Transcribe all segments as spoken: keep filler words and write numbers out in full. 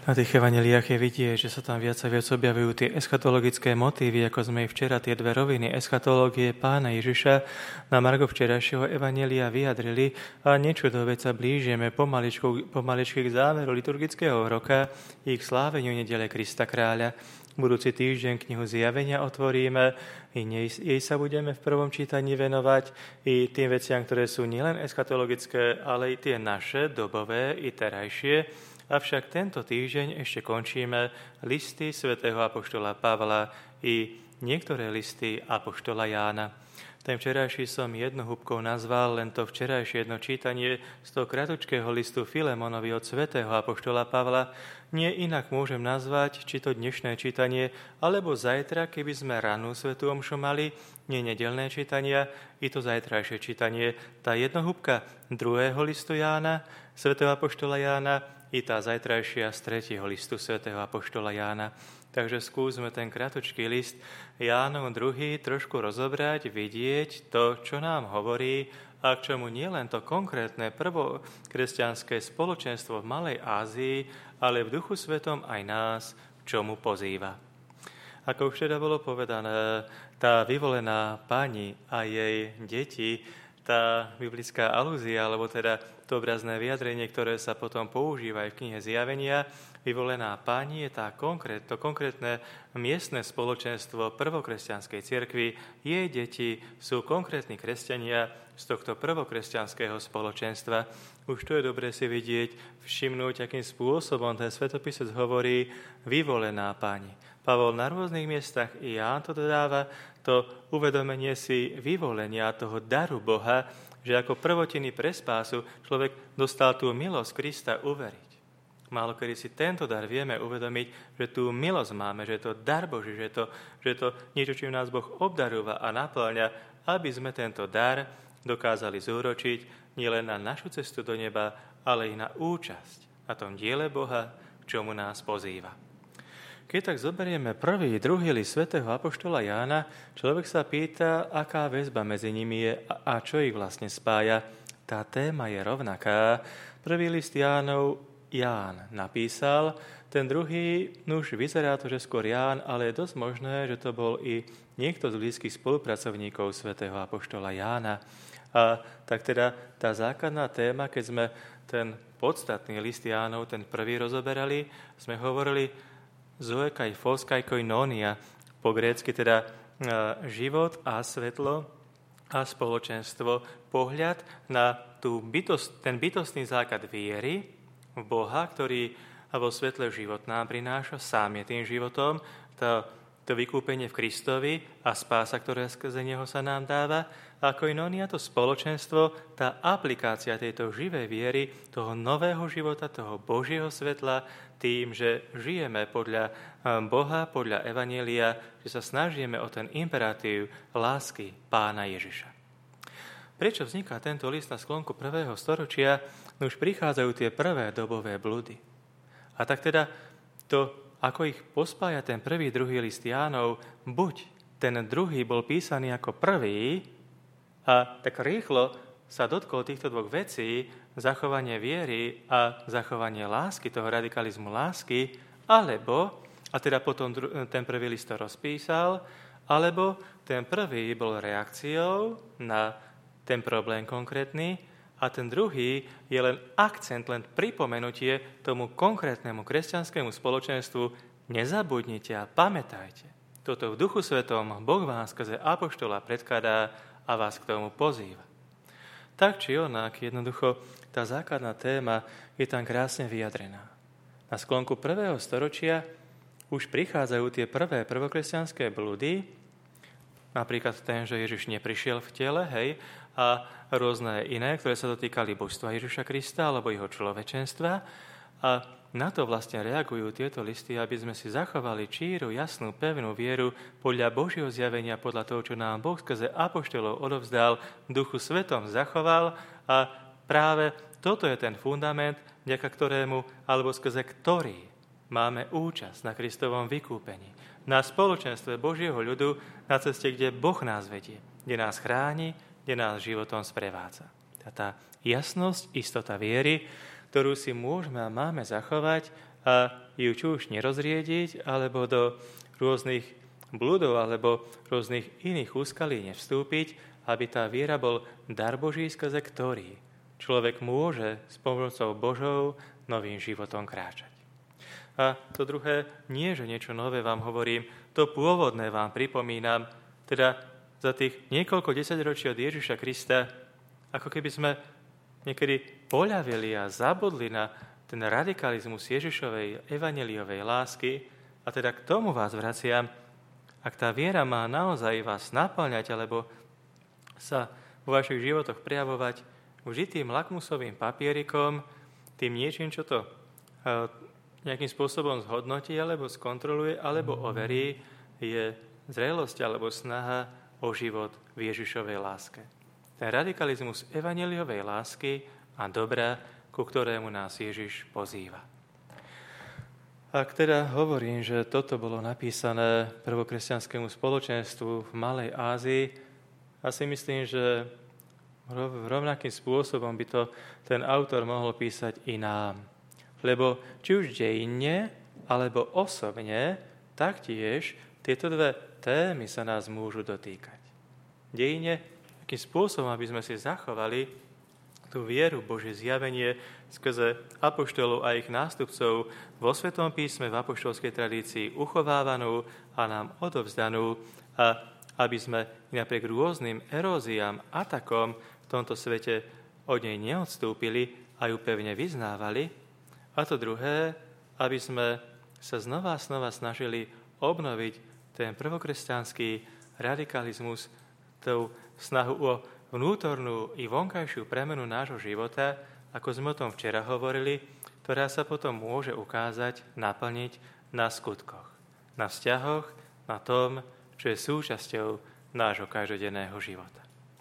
Na tých evanjeliách je vidieť, že sa tam viac a viac objavujú tie eschatologické motívy, ako sme ich včera tie dve roviny eschatológie Pána Ježiša na margo včerajšieho evanjelia vyjadrili a nečudoveď sa blížime pomaličku, pomaličky k záveru liturgického roka i k sláveniu nedele Krista Kráľa. Budúci týždeň knihu Zjavenia otvoríme, i nej, jej sa budeme v prvom čítaní venovať i tým veciam, ktoré sú nielen eschatologické, ale i tie naše, dobové i terajšie. Avšak tento týždeň ešte končíme listy svätého apoštola Pavla i niektoré listy apoštola Jána. Ten včerajší som jednou húbkou nazval len to včerajšie jedno čítanie z toho kratučkého listu Filemonovi od svätého apoštola Pavla. Nie inak môžem nazvať, či to dnešné čítanie, alebo zajtra, keby sme ranú svätú omšu mali, nie nedelné čítania, i to zajtrajšie čítanie, tá jednohúbka druhého listu Jána, svätého apoštola Jána, i tá zajtrajšia z tretieho listu svätého apoštola Jána. Takže skúsme ten kratučký list Jánov druhý trošku rozobrať, vidieť to, čo nám hovorí a k čomu nie len to konkrétne prvokresťanské spoločenstvo v Malej Ázii, ale v Duchu Svetom aj nás k čomu pozýva. Ako už teda bolo povedané, tá vyvolená pani a jej deti, tá biblická alúzia, alebo teda to obrazné vyjadrenie, ktoré sa potom používa aj v knihe Zjavenia, vyvolená pani je tá konkrét, to konkrétne miestne spoločenstvo prvokresťanskej cirkvi. Jej deti sú konkrétni kresťania z tohto prvokresťanského spoločenstva. Už tu je dobre si vidieť, všimnúť, akým spôsobom ten svetopisec hovorí vyvolená pani. Pavol na rôznych miestach i Ján to dodáva, to uvedomenie si vyvolenia toho daru Boha, že ako prvotiny pre spásu človek dostal tú milosť Krista uveriť. Málo kedy si tento dar vieme uvedomiť, že tú milosť máme, že je to dar Boží, že je to, že je to niečo, čím nás Boh obdarúva a naplňa, aby sme tento dar dokázali zúročiť nielen na našu cestu do neba, ale i na účasť na tom diele Boha, k čomu nás pozýva. Keď tak zoberieme prvý, druhý list svätého apoštola Jána, človek sa pýta, aká väzba medzi nimi je a čo ich vlastne spája. Tá téma je rovnaká. Prvý list Jánov Ján napísal, ten druhý, nuž vyzerá to, že skôr Ján, ale je dosť možné, že to bol i niekto z blízkych spolupracovníkov svätého apoštola Jána. A tak teda tá základná téma, keď sme ten podstatný list Jánov, ten prvý rozoberali, sme hovorili zoekaj, foskaj, koinonia, po grécky teda život a svetlo a spoločenstvo, pohľad na tú bytost, ten bytostný základ viery v Boha, ktorý vo svetle život nám prináša, sám je tým životom, to, to vykúpenie v Kristovi a spása, ktoré skrze neho sa nám dáva, a koinonia, to spoločenstvo, tá aplikácia tejto živej viery, toho nového života, toho Božieho svetla, tým, že žijeme podľa Boha, podľa Evanjelia, že sa snažíme o ten imperatív lásky Pána Ježiša. Prečo vzniká tento list na sklonku prvého storočia? No už prichádzajú tie prvé dobové blúdy. A tak teda to, ako ich pospája ten prvý, druhý list Jánov, buď ten druhý bol písaný ako prvý a tak rýchlo sa dotkol týchto dvoch vecí, zachovanie viery a zachovanie lásky, toho radikalizmu lásky, alebo, a teda potom ten prvý list to rozpísal, alebo ten prvý bol reakciou na ten problém konkrétny a ten druhý je len akcent, len pripomenutie tomu konkrétnemu kresťanskému spoločenstvu. Nezabudnite a pamätajte. Toto v Duchu Svetom Boh vám skrze apoštola predkladá a vás k tomu pozýva. Tak či onak, jednoducho, tá základná téma je tam krásne vyjadrená. Na sklonku prvého storočia už prichádzajú tie prvé prvokresťanské blúdy, napríklad ten, že Ježiš neprišiel v tele, hej, a rôzne iné, ktoré sa dotýkali božstva Ježiša Krista alebo jeho človečenstva. A na to vlastne reagujú tieto listy, aby sme si zachovali číru, jasnú, pevnú vieru podľa Božieho zjavenia, podľa toho, čo nám Boh skrze apoštolov odovzdal, v Duchu Svetom zachoval. A práve toto je ten fundament, vďaka ktorému, alebo skrze ktorý máme účasť na Kristovom vykúpení. Na spoločenstve Božieho ľudu, na ceste, kde Boh nás vedie, kde nás chráni, kde nás životom sprevádza. Tá jasnosť, istota viery, ktorú si môžeme a máme zachovať a ju či už nerozriediť, alebo do rôznych bludov alebo rôznych iných úskalí nevstúpiť, aby tá viera bol dar Boží, skrze ktorý človek môže s pomocou Božou novým životom kráčať. A to druhé, nie že niečo nové vám hovorím, to pôvodné vám pripomínam, teda za tých niekoľko desaťročí od Ježiša Krista, ako keby sme niekedy poľavili a zabudli na ten radikalizmus Ježišovej evanjeliovej lásky, a teda k tomu vás vraciam, ak tá viera má naozaj vás naplňať alebo sa vo vašich životoch prejavovať vždy tým lakmusovým papierikom, tým niečím, čo to nejakým spôsobom zhodnotí alebo skontroluje alebo overí, je zrelosť alebo snaha o život v Ježišovej láske. Ten radikalizmus evanjeliovej lásky a dobra, ku ktorému nás Ježiš pozýva. Ak teda hovorím, že toto bolo napísané prvokresťanskému spoločenstvu v Malej Ázii, asi myslím, že rovnakým spôsobom by to ten autor mohol písať i nám. Lebo či už dejinne, alebo osobne, taktiež tieto dve témy sa nás môžu dotýkať. Dejinne, akým spôsobom, aby sme si zachovali tú vieru, Božie zjavenie skrze apoštolov a ich nástupcov vo Svetom písme, v apoštolskej tradícii uchovávanú a nám odovzdanú, a aby sme napriek rôznym eróziám, atakom v tomto svete od nej neodstúpili a ju pevne vyznávali. A to druhé, aby sme sa znova a znova snažili obnoviť ten prvokresťanský radikalizmus, tú snahu o vnútornú i vonkajšiu premenu nášho života, ako sme o tom včera hovorili, ktorá sa potom môže ukázať, naplniť na skutkoch, na vzťahoch, na tom, čo je súčasťou nášho každodenného života.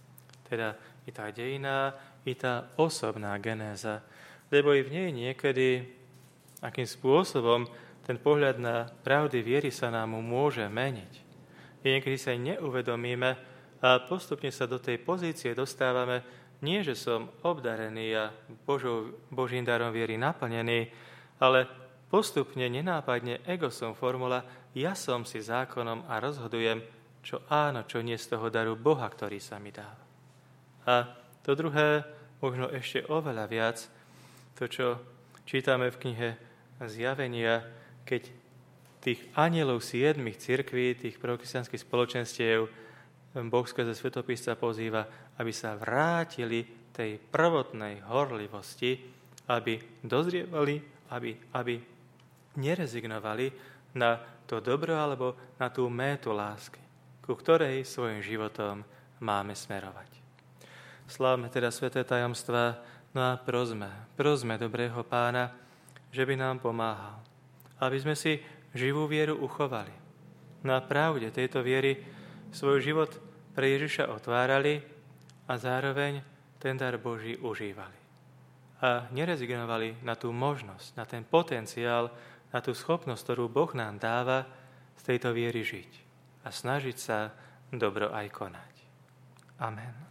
Teda i tá dejinná, i tá osobná genéza, lebo i v nej niekedy, akým spôsobom ten pohľad na pravdy viery sa nám môže meniť. I niekedy sa aj neuvedomíme a postupne sa do tej pozície dostávame, nie že som obdarený a Božou, Božím darom viery naplnený, ale postupne, nenápadne ego som formula, ja som si zákonom a rozhodujem, čo áno, čo nie z toho daru Boha, ktorý sa mi dáva. A to druhé, možno ešte oveľa viac, to, čo čítame v knihe Zjavenia, keď tých anielov siedmých cirkví, tých prvokresťanských spoločenstiev, Boh skrze Svätopísca pozýva, aby sa vrátili tej prvotnej horlivosti, aby dozrievali, aby, aby nerezignovali na to dobro alebo na tú métu lásky, ku ktorej svojim životom máme smerovať. Slávme teda sväté tajomstvá, no a prosme, prosme dobrého Pána, že by nám pomáhal, aby sme si živú vieru uchovali. Na pravde tejto viery svoj život pre Ježiša otvárali a zároveň ten dar Boží užívali. A nerezignovali na tú možnosť, na ten potenciál, na tú schopnosť, ktorú Boh nám dáva z tejto viery žiť a snažiť sa dobro aj konať. Amen.